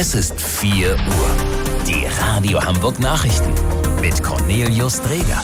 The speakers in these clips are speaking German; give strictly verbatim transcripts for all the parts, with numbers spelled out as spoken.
Es ist vier Uhr. Die Radio Hamburg Nachrichten mit Cornelius Dreger.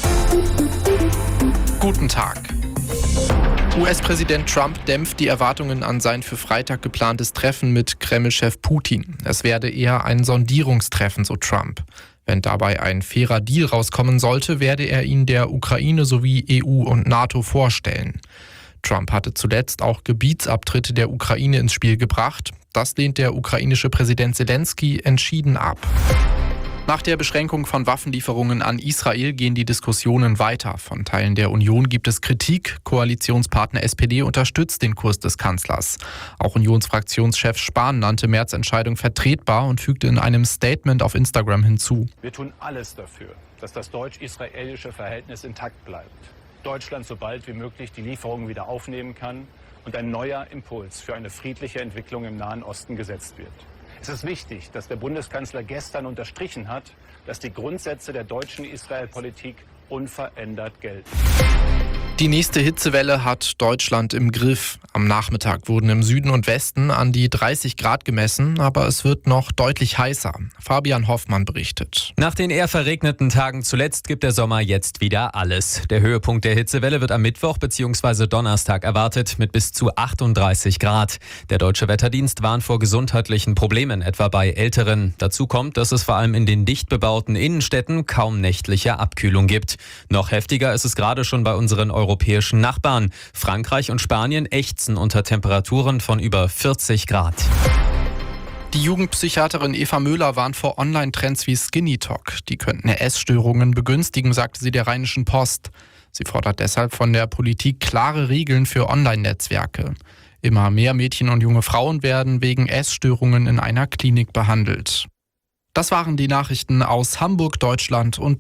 Guten Tag. U S-Präsident Trump dämpft die Erwartungen an sein für Freitag geplantes Treffen mit Kreml-Chef Putin. Es werde eher ein Sondierungstreffen, so Trump. Wenn dabei ein fairer Deal rauskommen sollte, werde er ihn der Ukraine sowie E U und NATO vorstellen. Trump hatte zuletzt auch Gebietsabtritte der Ukraine ins Spiel gebracht. Das lehnt der ukrainische Präsident Selenskyj entschieden ab. Nach der Beschränkung von Waffenlieferungen an Israel gehen die Diskussionen weiter. Von Teilen der Union gibt es Kritik. Koalitionspartner S P D unterstützt den Kurs des Kanzlers. Auch Unionsfraktionschef Spahn nannte Merz' Entscheidung vertretbar und fügte in einem Statement auf Instagram hinzu: Wir tun alles dafür, dass das deutsch-israelische Verhältnis intakt bleibt. Deutschland so bald wie möglich die Lieferungen wieder aufnehmen kann und ein neuer Impuls für eine friedliche Entwicklung im Nahen Osten gesetzt wird. Es ist wichtig, dass der Bundeskanzler gestern unterstrichen hat, dass die Grundsätze der deutschen Israel-Politik unverändert gelten. Die nächste Hitzewelle hat Deutschland im Griff. Am Nachmittag wurden im Süden und Westen an die dreißig Grad gemessen, aber es wird noch deutlich heißer. Fabian Hoffmann berichtet. Nach den eher verregneten Tagen zuletzt gibt der Sommer jetzt wieder alles. Der Höhepunkt der Hitzewelle wird am Mittwoch bzw. Donnerstag erwartet mit bis zu achtunddreißig Grad. Der Deutsche Wetterdienst warnt vor gesundheitlichen Problemen, etwa bei Älteren. Dazu kommt, dass es vor allem in den dicht bebauten Innenstädten kaum nächtliche Abkühlung gibt. Noch heftiger ist es gerade schon bei unseren europäischen Nachbarn. Frankreich und Spanien ächzen unter Temperaturen von über vierzig Grad. Die Jugendpsychiaterin Eva Möhler warnt vor Online-Trends wie Skinny Talk. Die könnten Essstörungen begünstigen, sagte sie der Rheinischen Post. Sie fordert deshalb von der Politik klare Regeln für Online-Netzwerke. Immer mehr Mädchen und junge Frauen werden wegen Essstörungen in einer Klinik behandelt. Das waren die Nachrichten aus Hamburg, Deutschland und